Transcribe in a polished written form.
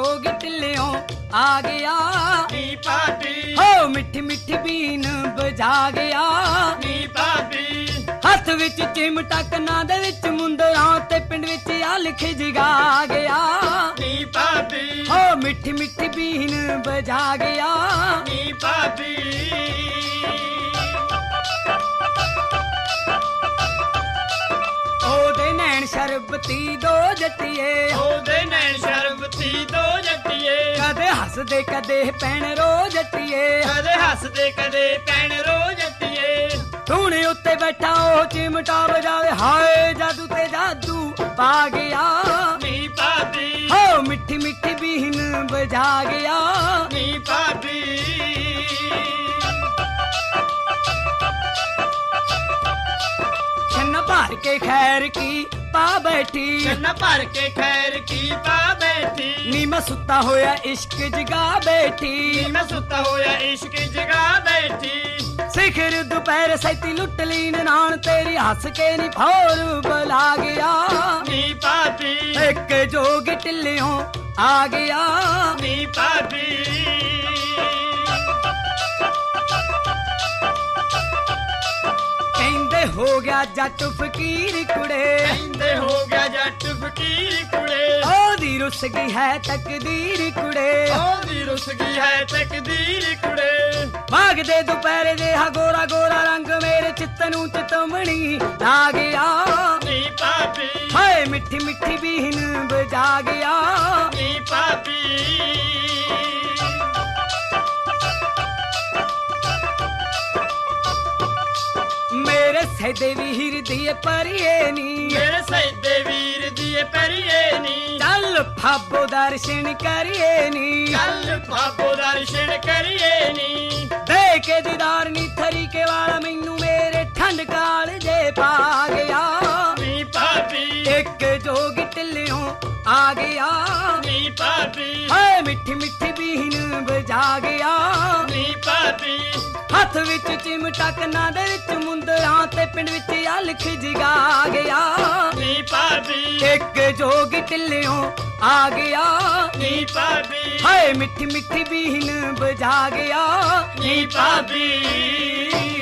जोग टिल्लियों आ गया नी भाभी हो मिठी मिठी बीन बजा गया नी भाभी हथ विच चिमटा कन्नां दे विच मुंदरां ते पिंड विच आल खिजगा गया नी भाभी हो मिठी मिठी बीन बजा गया नी भाभी ओदे नैन शरबती दो जट्टिए ओदे नैन शरबती दो जट्टिए कदे हसदे कदे पैण रो जट्टिए कदे हसदे कदे पैण रो जट्टिए धूने उत्ते बैठा ओ चिमटा बजावे हाय जादू ते जादू पा गया नी भाभी हो मिठी मिठी बीन बजा गया नी भाभी छन्न भर के खैर की पा बैठी छन्न भर के खैर की पा बैठी नी मैं सुता होया इश्क जगा बैठी मैं सुता होया इश्क जगा बैठी सिखर दोपहर सैती लुट ली नान तेरी हंस के नी फौर बुला गया नी भाभी एक जोग टिल्लियों आ गया नी भाभी कहंदे हो गया जट फकीर कुड़े कहंदे हो गया जट फकीर कुड़े ओदी रुस गई है तकदीर कुड़े ओदी रुस गई है तकदीर कुड़े भाग दे दोपहर दे हा गोरा गोरा रंग मेरे चित्त नूं चितमणी ला गया नी भाभी हाय मिठी मिठी बीन बजा गया नी भाभी मेरे सैदे वीर दिए परिए नी मेरे सैदे वीर दिए परिए नी चल फाबो दर्शन करिए नी कल बाबो दर्शन करिए नी देखे दीदार नी थरी के वाला मैनू मेरे ठंड काल जे पा गया नी भाभी एक जोग टिल्लियों आ गया नी भाभी हाय मिठी मिठी बीन बजा गया नी भाभी हथ विच चिमटा कन्नां दे विच मुंदरां ते पिंड विच आल खिजगा गया नी भाभी एक जोग टिल्लियों आ गया नी भाभी हाय मिठी मिठी बीन बजा गया नी भाभी